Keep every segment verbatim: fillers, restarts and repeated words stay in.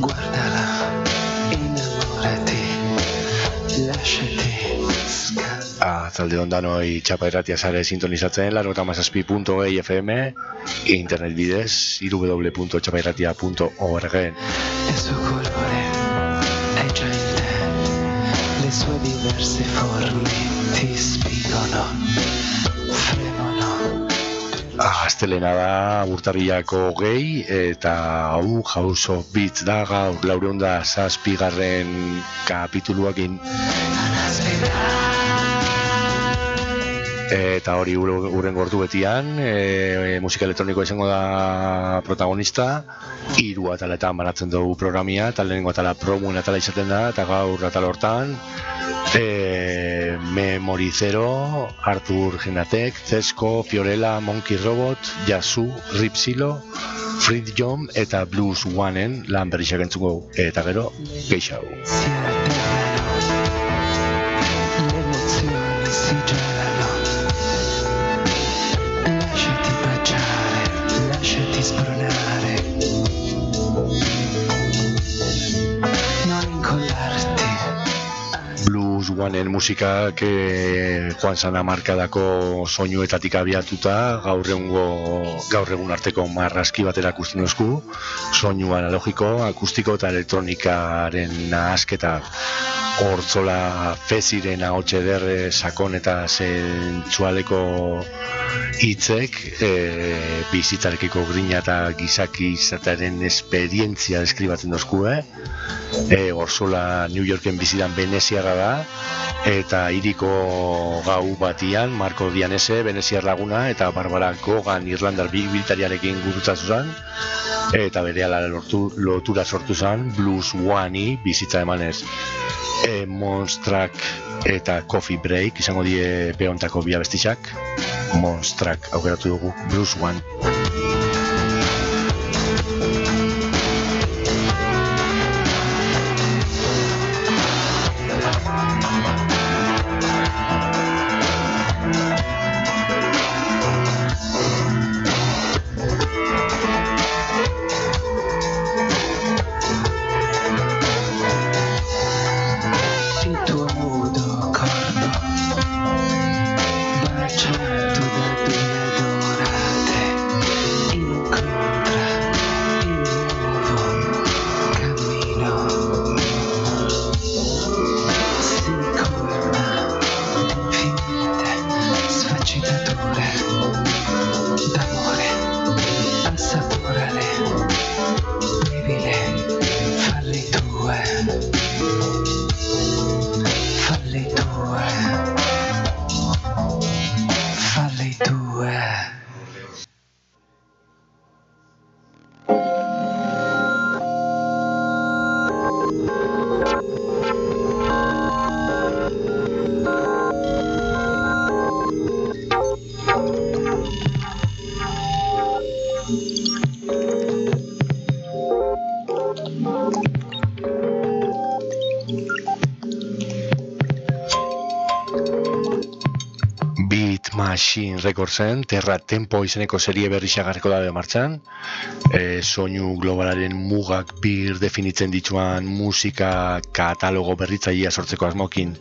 Zalde ondanoi Txapa Irratia sare sintonizatzen, laurogeita hamazazpi puntu sei F M, internet bidez, w w w punto txapa irratia punto org. Il suo colore è già in te, le sue diverse forme ti spingono, fremono. Astelena da urtarrilako hogei, eta hau House of Beats da gaur laurehun eta zazpigarren kapituluakin. Eta hori urren gortu betian, e, musika elektronikoa izango da protagonista, hiru ataletan banatzen dugu programia, eta lehenengo atala promoen atala izaten da, eta gaur atal hortan, e, Memory Zero, Arthur Genatek, Zesco, Fiorella, Monkey Robot, Yasu, Ripsilo, Fred John eta Blues Oneen lan berriak entzuko, eta gero, geixau. Oneen musikak e, joan zana markadako soinuetatik abiatuta gaur egungo gaur egun arteko marrazki batera ikusten duzku, soinu analogiko, akustiko eta elektronikaren nahasketa. Hortzola Feziren ahotsa ederre sakon eta zentsualeko hitzek e, bizitzarekiko grina eta gizaki izatearen esperientzia deskribatzen dozku, eh? E, Hortzola New Yorken bizidan veneziarra da, eta hiriko gau batian Marco Dianese, veneziar laguna, eta Barbara Gogan Irlandar biltariarekin gurutzazu zen, eta berehala lortu, lotura sortu zen Blues Onei bizitza emanez. E, Monstrak eta Coffee Break izango die peontako bi abestiak. Monstrak aukeratu dugu Blues One. Machine Recordsen, Terra Tempo izeneko serie berri xagarriko dabe martxan, e, soinu globalaren mugak bir definitzen dituan musika katalogo berritzailea sortzeko asmokin,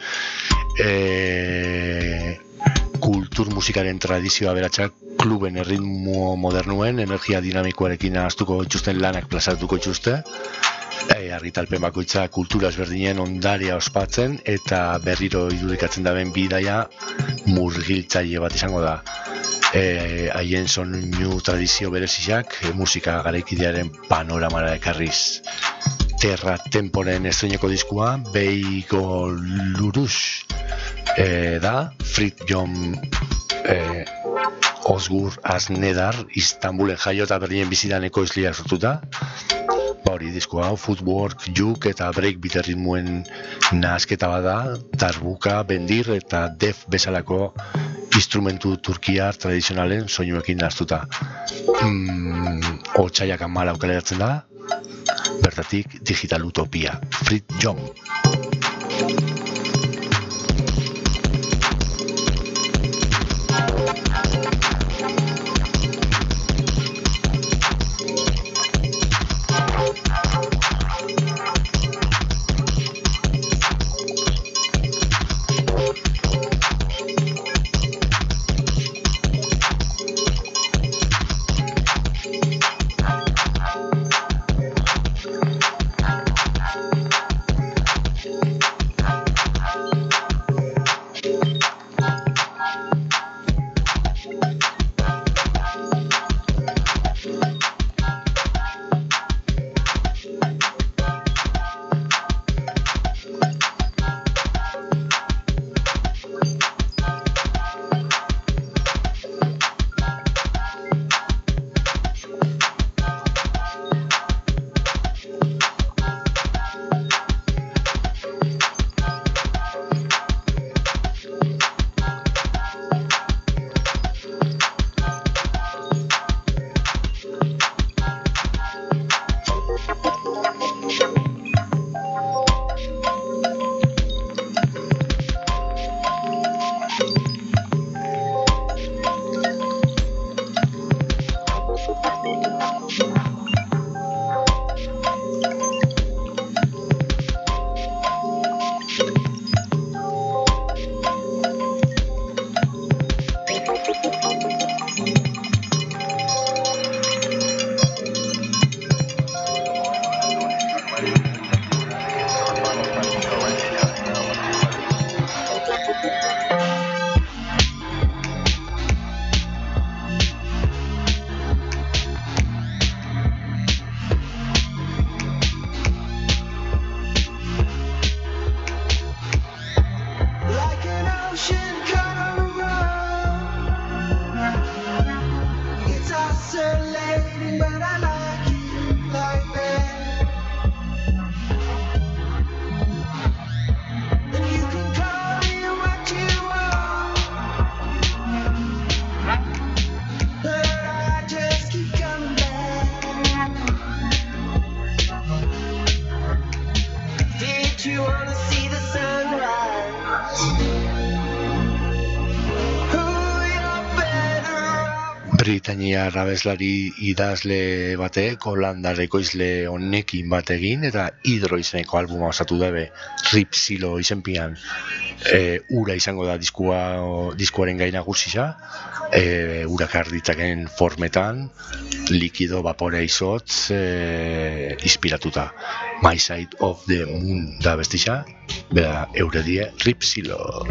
e, kultur musikaren tradizioa beratxak kluben erritmo modernuen, energia dinamikoarekin ahaztuko itxusten lanak plazatuko itxuste, E, argitalpen bakoitza kultura ezberdinen ondaria ospatzen eta berriro irudikatzen daben bidaia murgiltzaile bat izango da. E, haien soinu tradizio bereziak e, musika garaikidearen panoramara ekarriz. Terra Temporen estreineko diskua Beigo Lurus e, da, Frit John e, Ozgur Aznedar Istanbulen jaio eta Berlinen bizidan ekoizlia sortuta. Hori diskoa hau, footwork, juk eta breakbeat erritmuen nahasketa bada, darbuka, bendir eta def bezalako instrumentu turkiar tradizionalen soinuekin nahaztuta. Mm, Otsaiak hamala kaleratzen da, bertatik Digital Utopia, Frit John. you wanna see the sunrise. Britaniar abeslari idazle batek Holandar ekoizle honekin bat egin eta Hydro izeneko albuma osatu dabe Ripsilo izenpian. E, ura izango da diskua, diskuaren gai nagusia, e, urak arditzaken formetan, likido, vapore izotz, e, inspiratuta. My Side of the Moon da bestisa, bera eure die Ripsilo.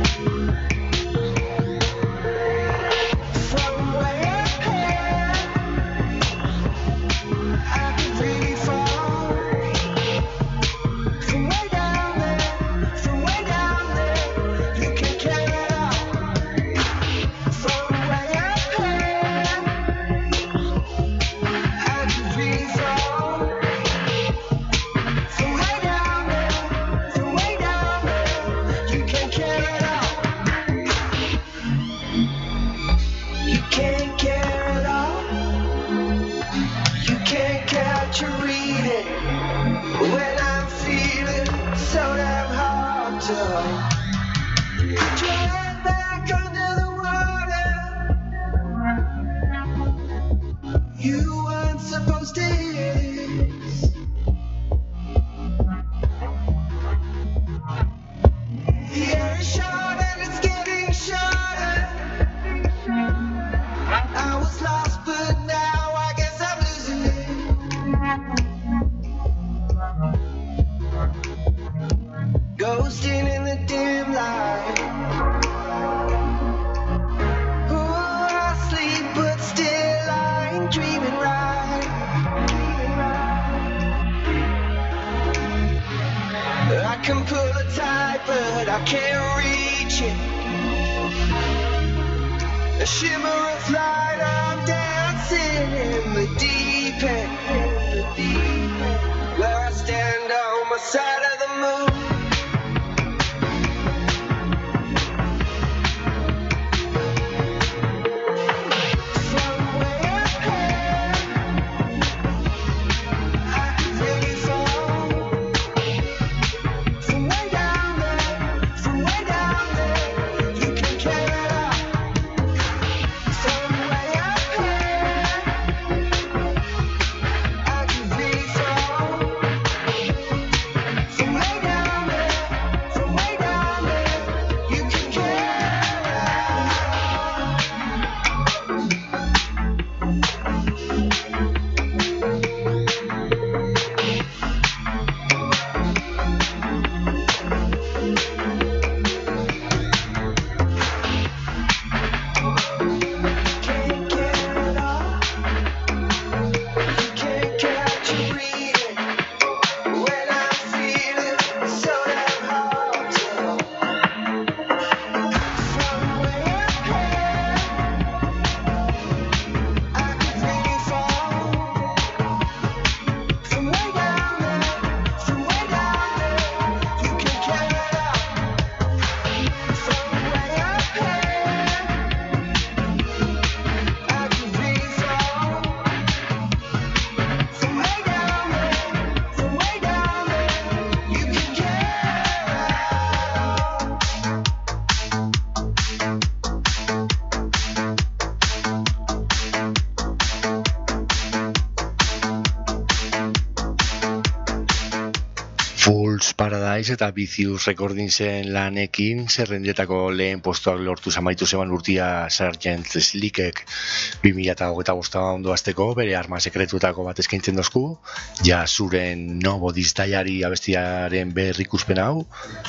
Paradise eta Vicious Recordingsen lanekin zerrendetako lehen postuak lortu zamaitu zeban urtia Sergeant Slickek bi mila hogeita bosta ondo azteko bere arma sekretuetako bat eskaintzen dozku, ja zuren Nobody's Diary abestiaren berrikuspen hau,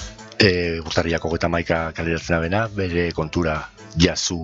e, urtarriak hogeita hamaika kaleratzen abena, bere kontura jazu.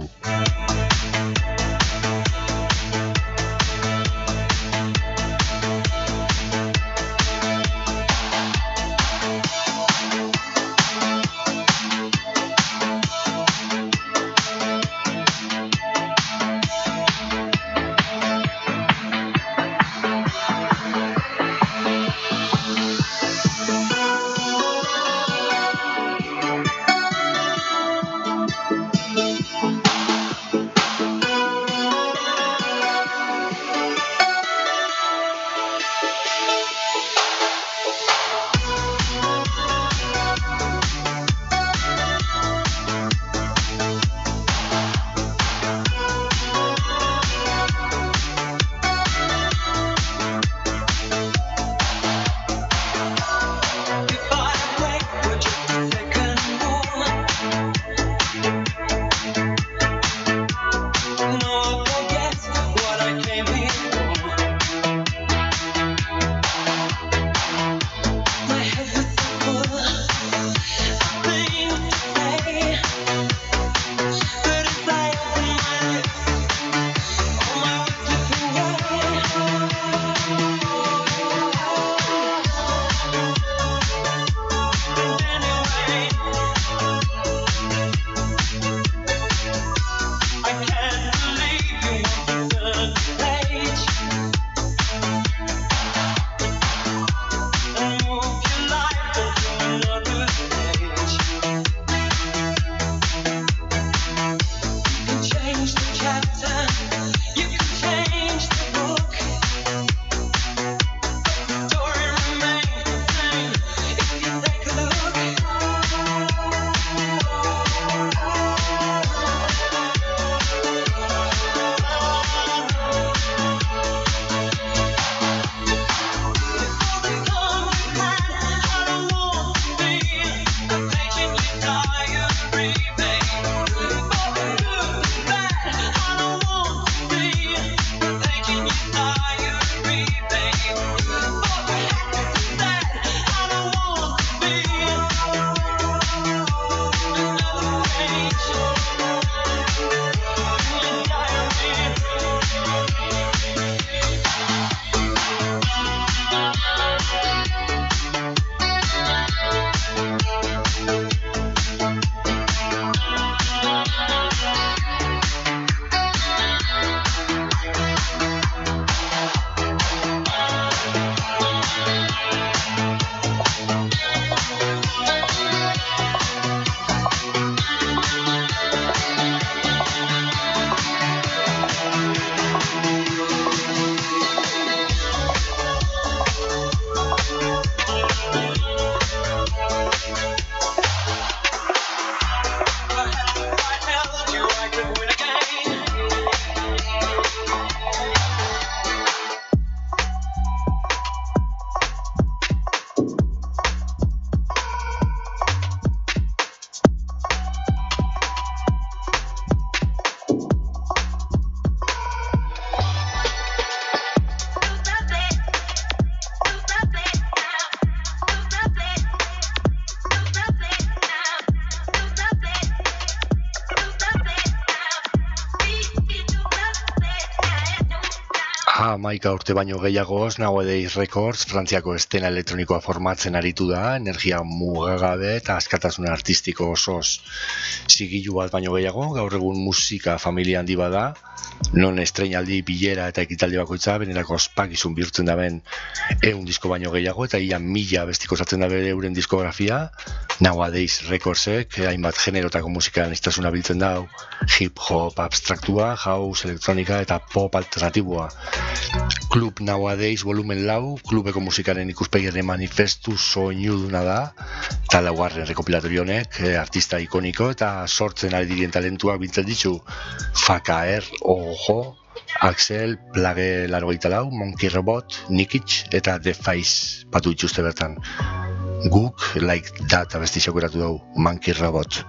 hamaika urte baino gehiagoz, Nowadays Records, Frantziako estena elektronikoa formatzen aritu da, energia mugagabe eta askatasun artistiko osoz zigilu bat baino gehiago, gaur egun musika familia handi bada, non estreinaldi, bilera eta ekitaldi bakoitza benerako ospakizun bihurtzen da ben ehun disko baino gehiago, eta ia mila bestiko osatzen da bere euren diskografia. Nowadays Recordsek hainbat generotako musikan istasuna biltzen dau, hip-hop abstraktua, house, elektronika eta pop alternatiboa. Club Nowadays volumen lau, klubeko musikaren ikuspegire manifestu soinuduna da, eta laugarren rekopilatorio honek artista ikoniko eta sortzen ari dirien talentuak biltzen ditu. Fakaer, Ojo, Axel, Plage laurogeita lau, Monkey Robot, Nikic eta The Face batu dituzte bertan. Guk Like That abesti xokeratu dugu, Monkey Robot.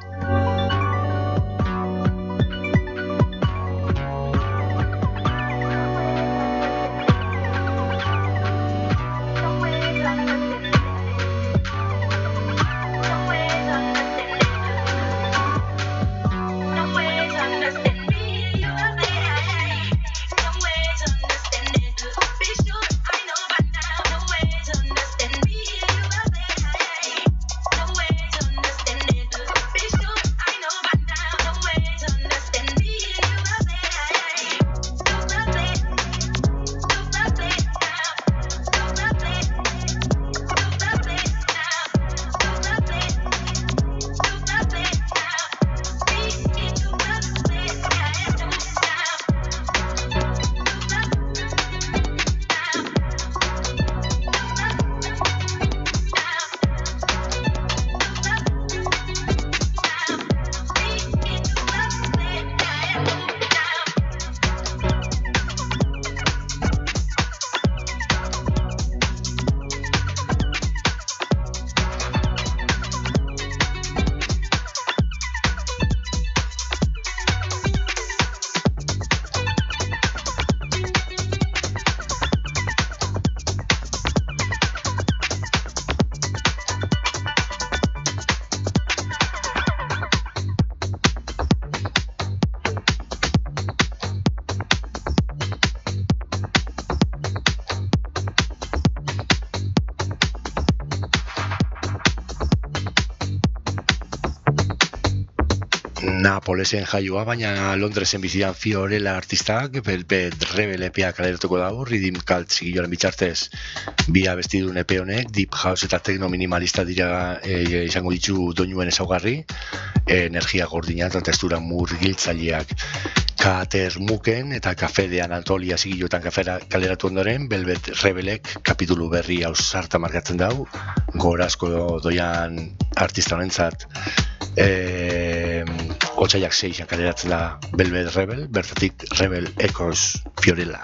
Napolesen jaioa, baina Londresen bizian Fiorella artistak Velvet Rebel E P A kaleratuko dago, Rhythm Cult zigiloaren bitxartez. Bi abestidun E P honek Deep House eta Techno minimalista dira e, izango ditu doinuen ezaugarri, e, energia gordina eta testura murgiltzaileak. Kater Muken eta Café de Anatolia zigiloetan kaleratu ondoren, Velvet Rebelek kapitulu berri ausarta markatzen dau, gorazko doian artista honentzat. E, Otsaiak seian kaleratzen da Velvet Rebel, bertatik Rebel Echoes Fiorella.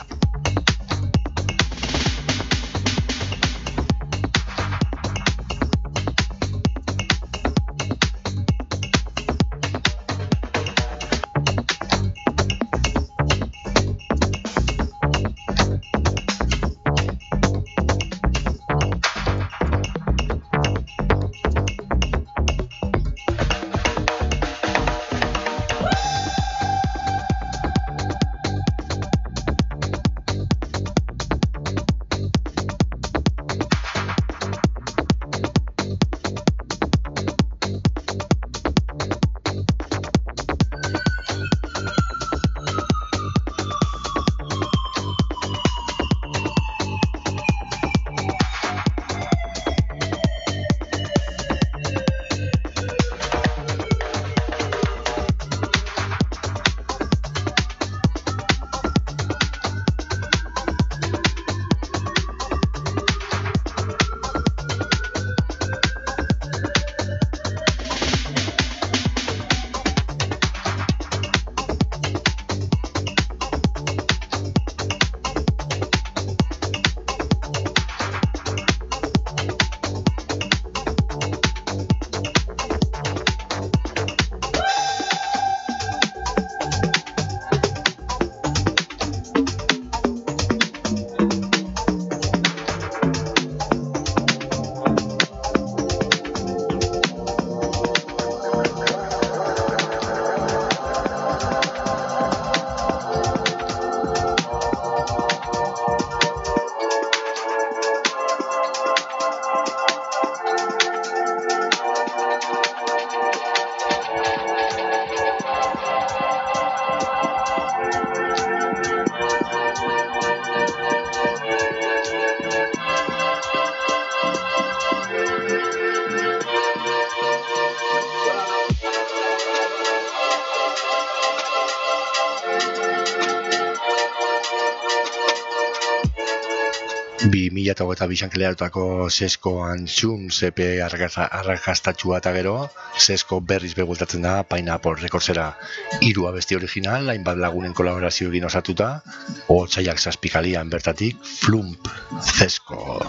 bi mila hogeita bian kaleratutako Sesko Antxun C P arrakastatxua eta gero, Sesko berriz begultatzen da Pineapple Recordsera hiru abesti original, hainbat lagunen kolaborazioekin osatuta, otsaiak zazpikalian bertatik, Flump, Sesko.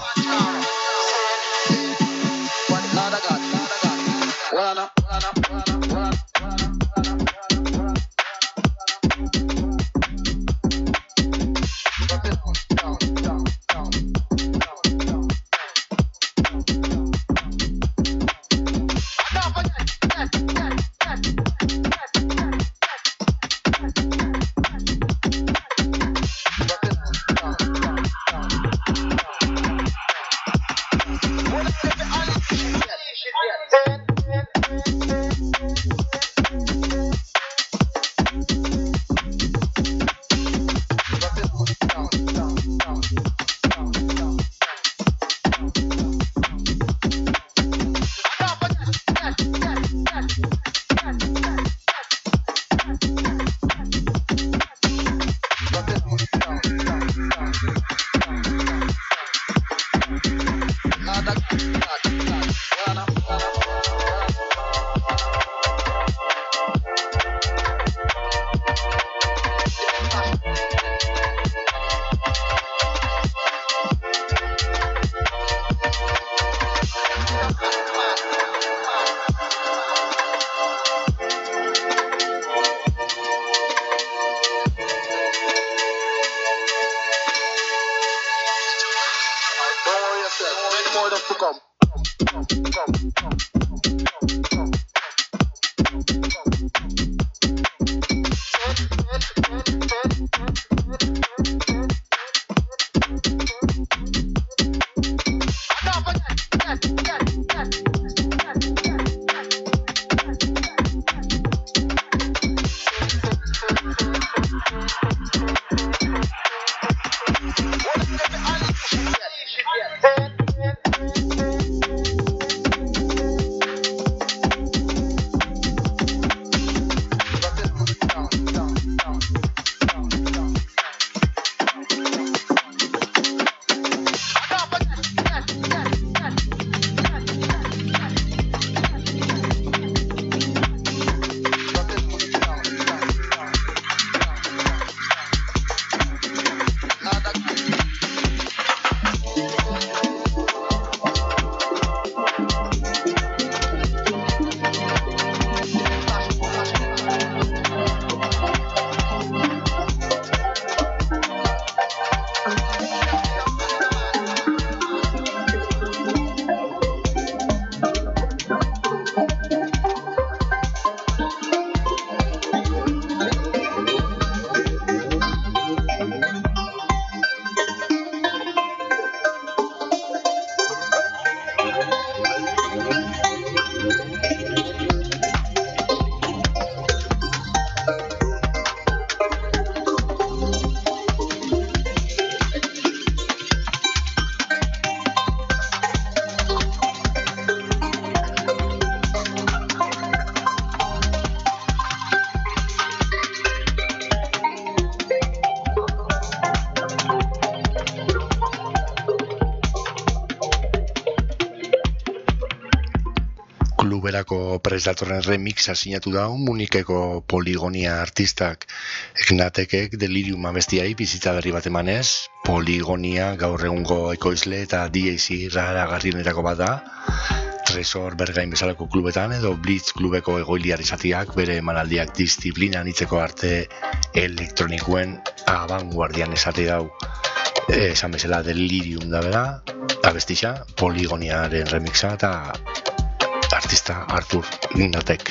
Kluberako prest datorren remixa sinatu da Munikeko Poligonia artistak. Egnatekek Delirium abestiai bizitza berri bat emanez, Poligonia gaur egungo ekoizle eta D J C raragarrienetako bat da. Tresor Bergain bezalako klubetan edo Blitz klubeko egoiliar izatiak bere emanaldiak disiplina anitzeko arte elektronikoen abanguardian esate dau. Esan bezala Delirium da bera, abestixa, Poligoniaren remixa eta artista Artur Ignatek.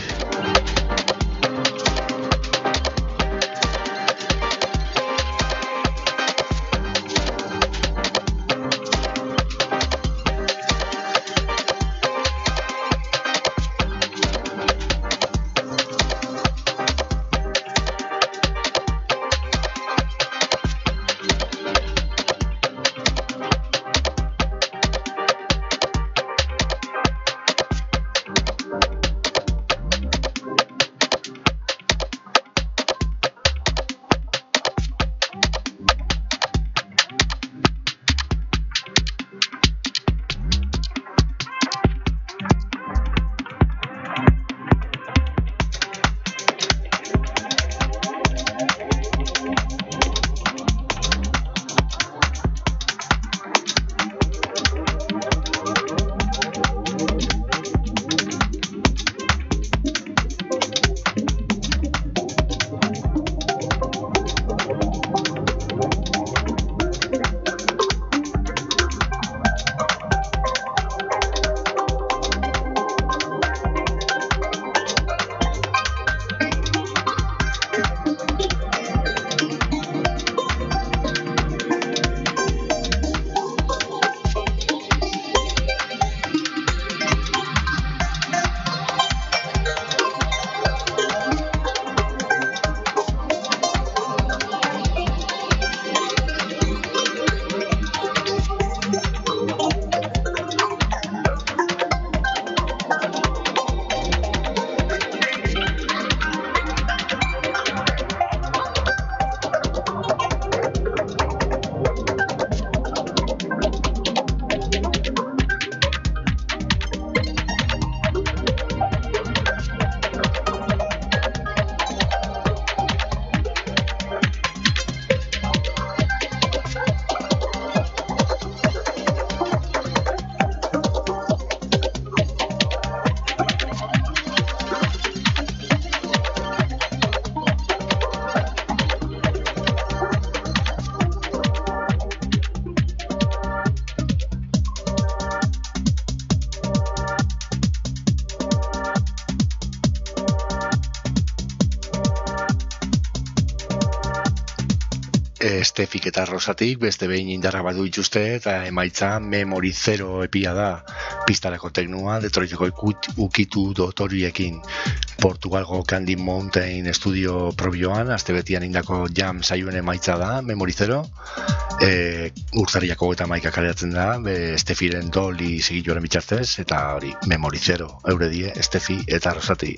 Estefik eta Rosatik beste behin indarra badu ituzte eta emaitza Memory Zero epia da. Pistarako teknua Detroiteko ukitu dotoriekin. Portugalgo Candy Mountain Studio probioan astebetian indako jam saioen emaitza da Memory Zero. E, urtarriako eta maika kaleratzen da be, Estefiren doli segiluaren bitxartez eta hori Memory Zero eure die Estefi eta Rosati.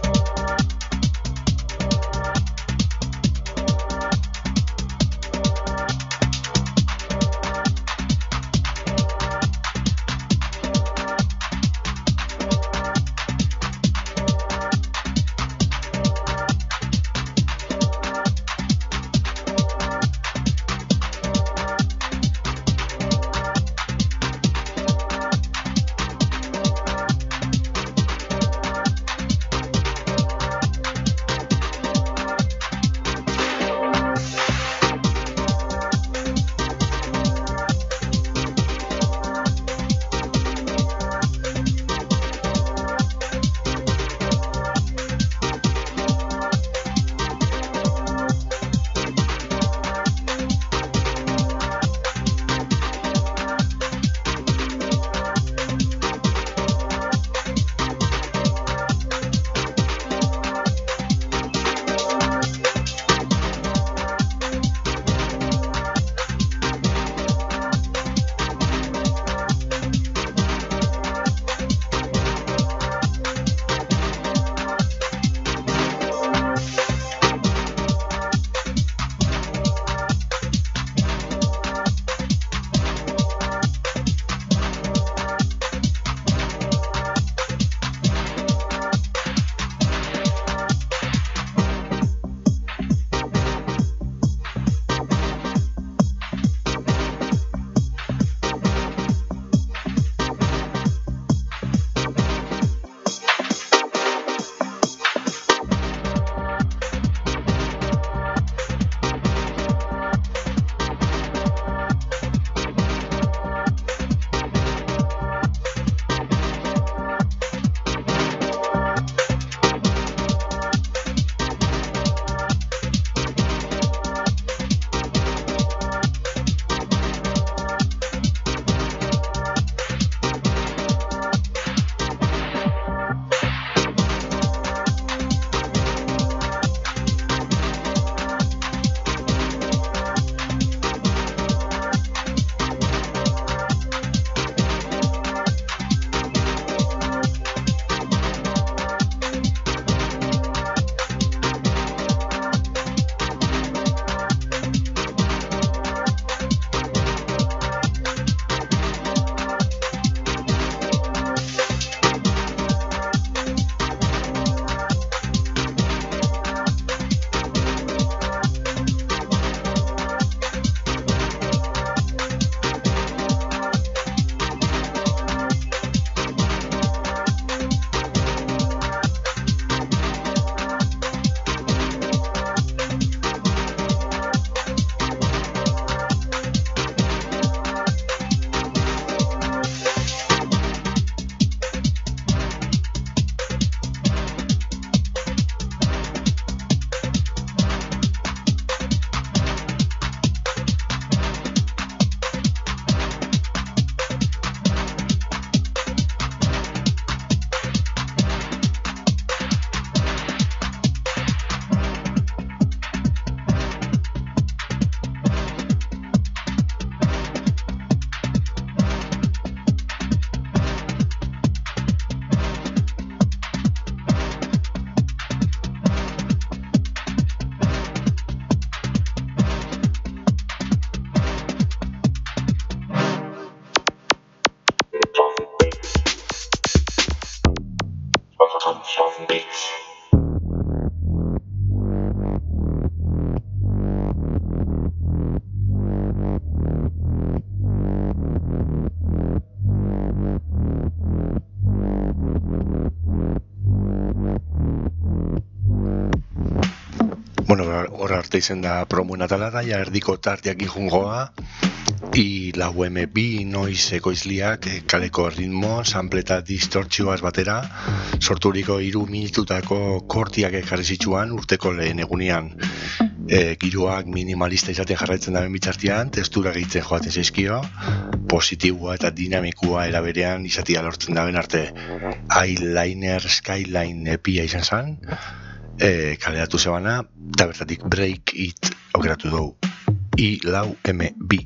Bueno, hor arte izen da promuen atalara, ja erdiko tartiak injungoa, i la U M bi noiz ekoizliak kaleko ritmo, sample eta distortzioaz batera, sorturiko hiru minututako kortiak ekarri zituan urteko lehen egunean. e, giroak minimalista izaten jarraitzen daben bitartean, testura gehitzen joaten zaizkio, positiboa eta dinamikoa eraberean izatia lortzen daben arte. Eyeliner Skyline epia izan zen, e, kaleratu zebana, eta bertatik Break It aukeratu dugu. I lau M B.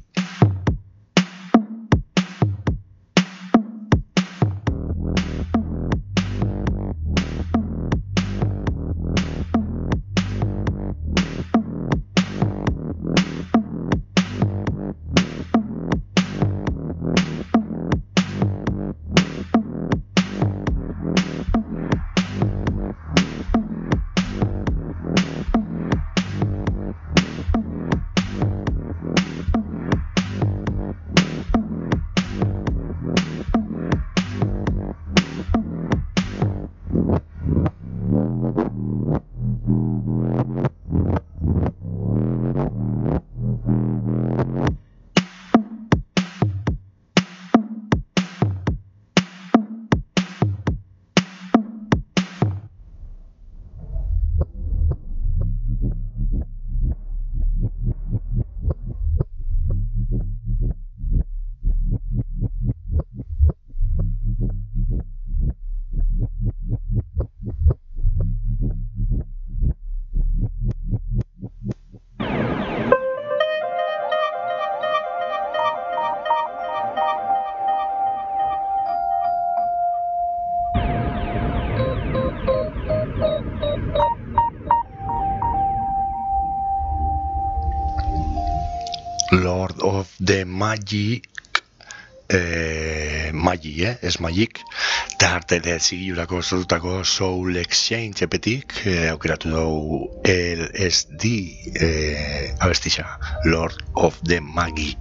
Lord of the Magic, eh, Magic, eh? Ez Magic, eta hartele zigilurako sortutako Soul Exchange epetik, eh, aukeratu dugu L S D eh, abestisa, Lord of the Magic.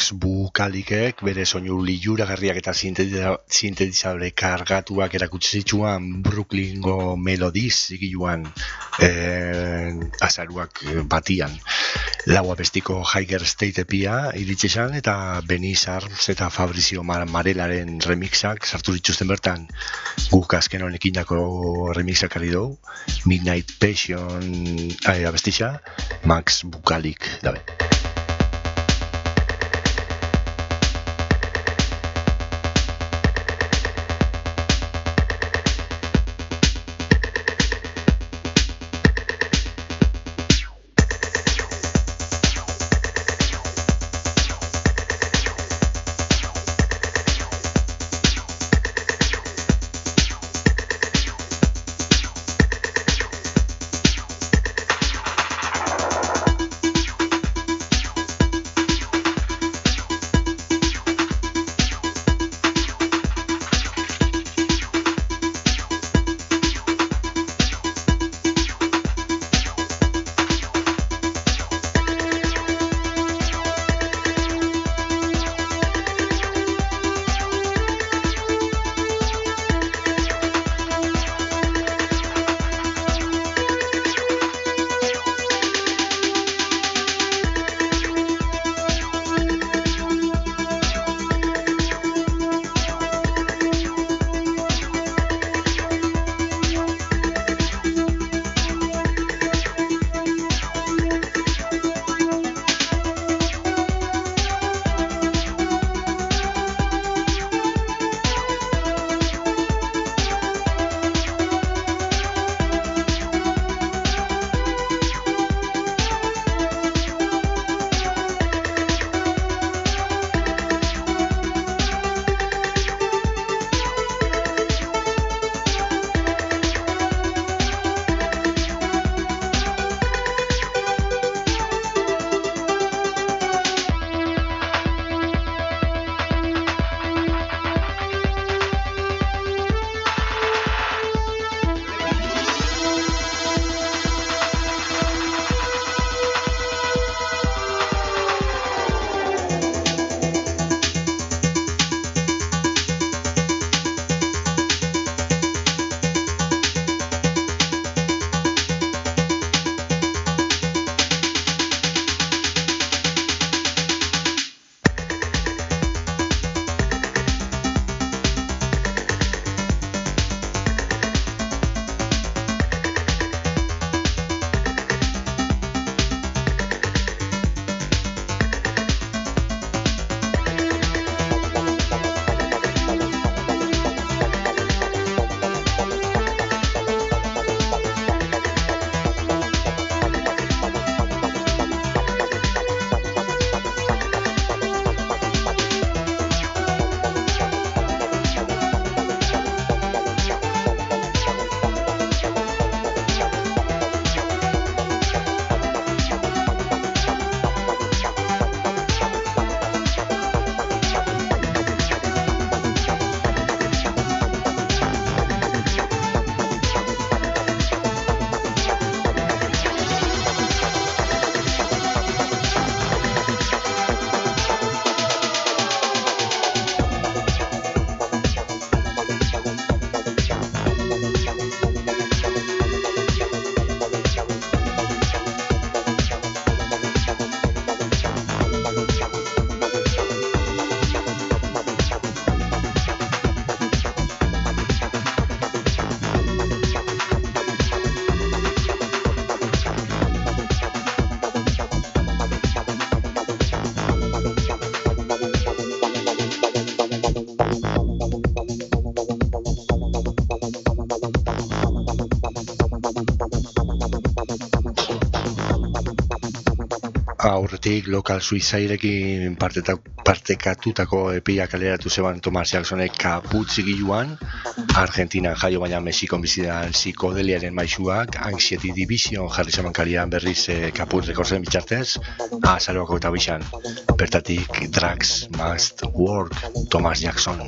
Max Bukalikek bere soinu liluragarriak eta sintetizable kargatuak erakutsi zituan Brooklyngo Melodies zigiluan eh, azaruak batian. Lau abestiko Higher State epia iritsi zen eta Benice Arms eta Fabrizio Marelaren remixak sartu dituzten bertan. Guk azken honekin dako remixak ari dugu, Midnight Passion eh, abestitza, Max Bukalik dabe. aurretik Local Suiciderekin partekatutako epia kaleratu zeban Thomas Jacksonek Kaputzi giluan, Argentinan jaio baina Mexikon bizidan psikodeliaren maisuak, Anxiety Division jarri zamankarian berriz eh, Kaput Recordsen bitartez, azaroako eta bixan, bertatik Drugs Must Work, Thomas Jackson.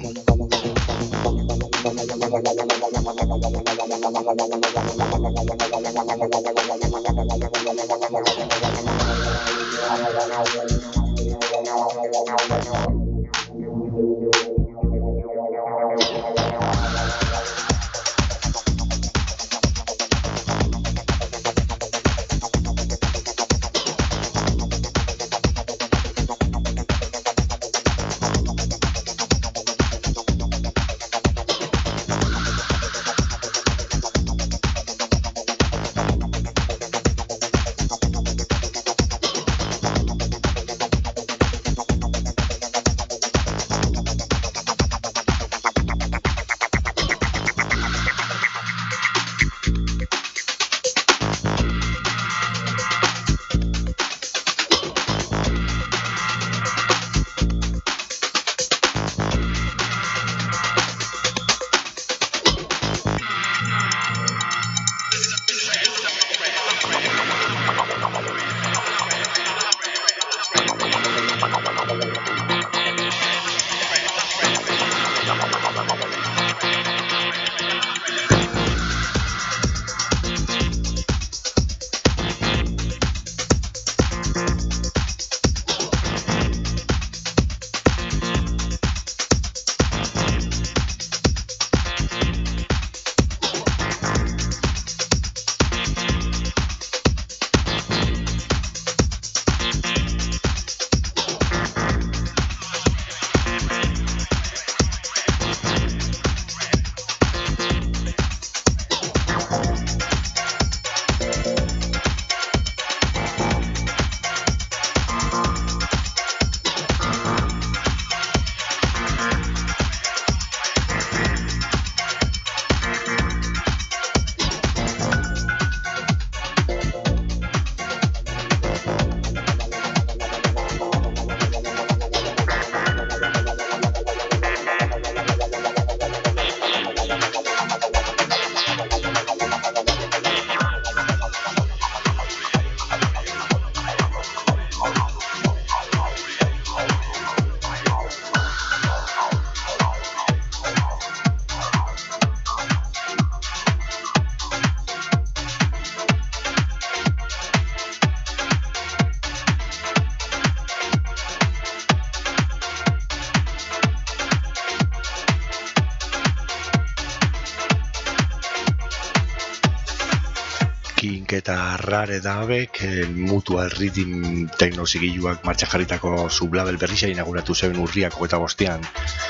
Kink eta Rare dabek Mutual Rhythm teknozigiluak martxa jarritako sublabel berrisa inauguratu zeben urriako eta bostean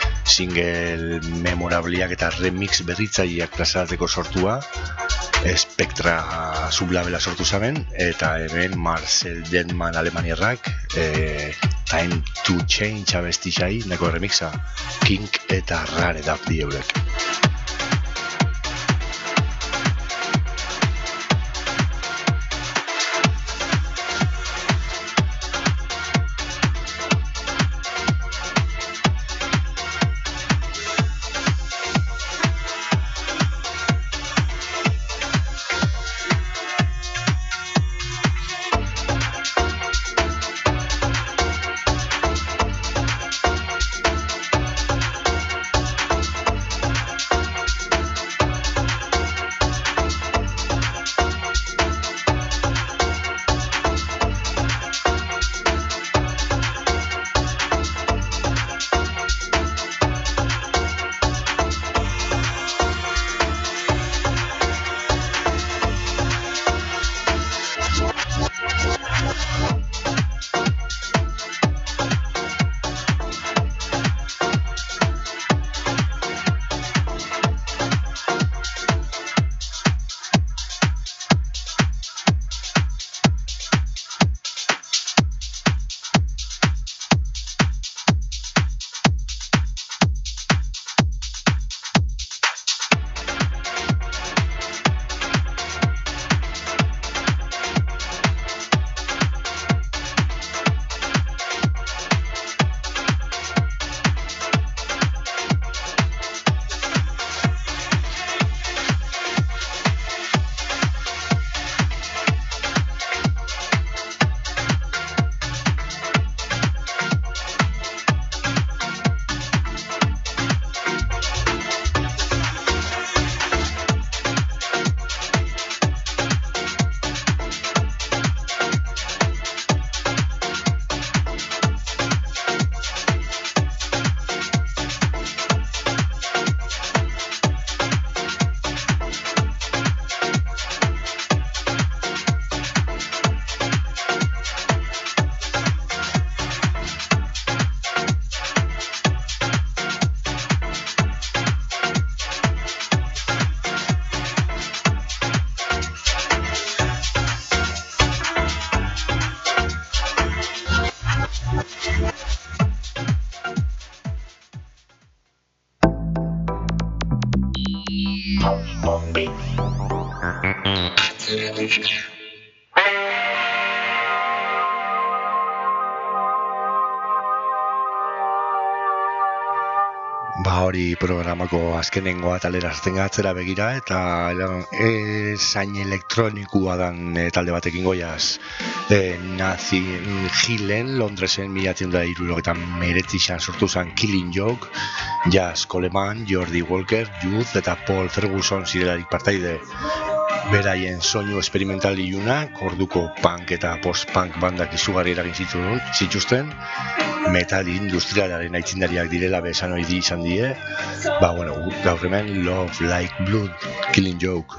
single memorabliak eta remix berritzaileak plazaratzeko sortua Spectra sublabela sortu zaben eta hemen Marcel Denman alemaniarrak e, Time to Change abestixai neko remixa Kink eta Rare dab di eurek. Ba hori programako azkenengoa talera sartzen gatzera begira eta e, zain elektronikua dan e, talde batekin goiaz e, Nazi Hillen Londresen milatzen da hirurogeita hemeretzan sortu zen Killing Joke, Jazz Coleman, Jordi Walker, Youth eta Paul Ferguson zirelarik partaide. Beraien soinu experimental ilunak, orduko punk eta post-punk bandak izugarri eragin zituzten, metal industrialaren aitzindariak direla besan ohi izan die. Ba, bueno, gaur hemen Love Like Blood, Killing Joke.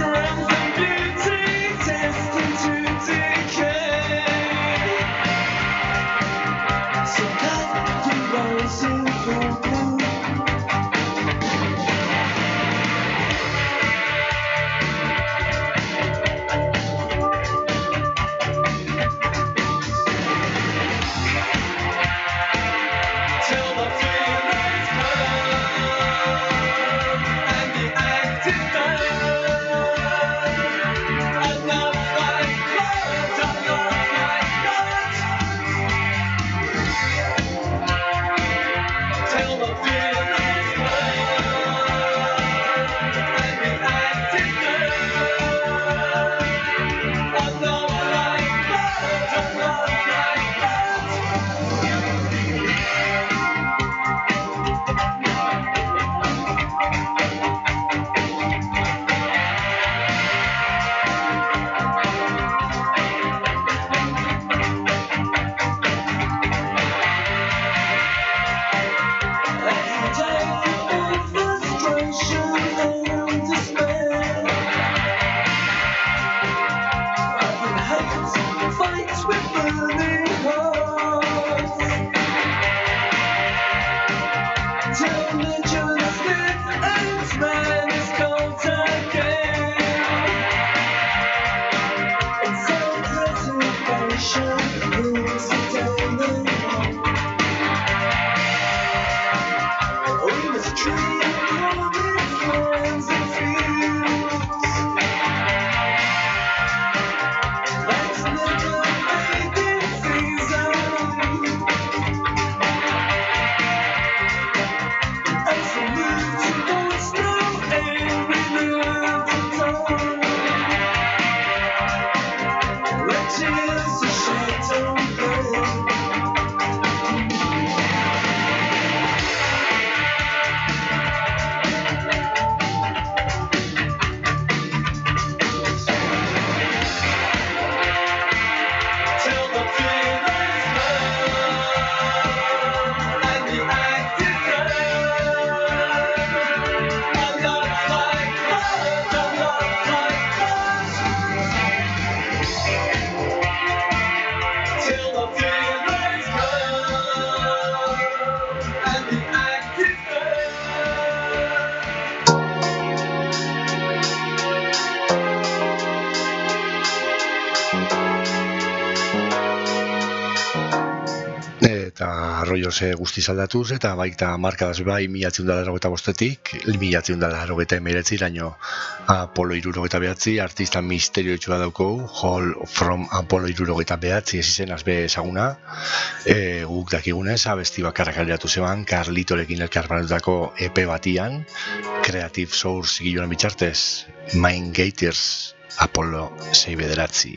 Arroiose guztiz aldatuz eta baita markadaz bai milatzen da laurogeita bostetik milatzen da laurogeita hemeretzi iraino Apollo hirurogeita behatzi artista misteriotsua dauko Hall from Apollo hirurogeita behatzi ez izenaz be ezaguna e, guk dakigunez abesti bakarra kaleratu zeban Carlitorekin elkarbanatutako E P batian Creative Source giloan bitxartez Mind Gators Apollo sei bederatzi.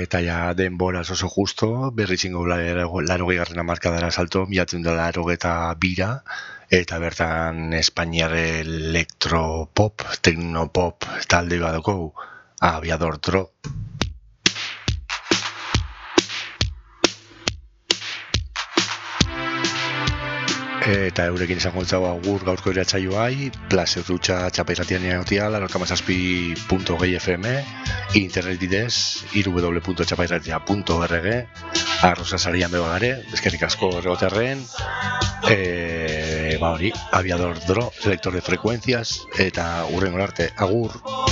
eta ja denboraz oso justo, berri txingo laro gehiagarren amarkadara salto, miatzen da laro eta bira, eta bertan Espainiar elektropop, teknopop talde badoko, Aviador Dro. Eta eurekin esango etzago agur gaurko iratsaioai, placer rutxa txapairratian egotia, larrokamazazpi punto gehi F M, internet bidez, w w w punto txapairratia punto org, arroza sarian beba gare, eskerrik asko erregoterren, e, ba hori, Aviador Dro, selector de frecuencias, eta hurrengo arte, agur.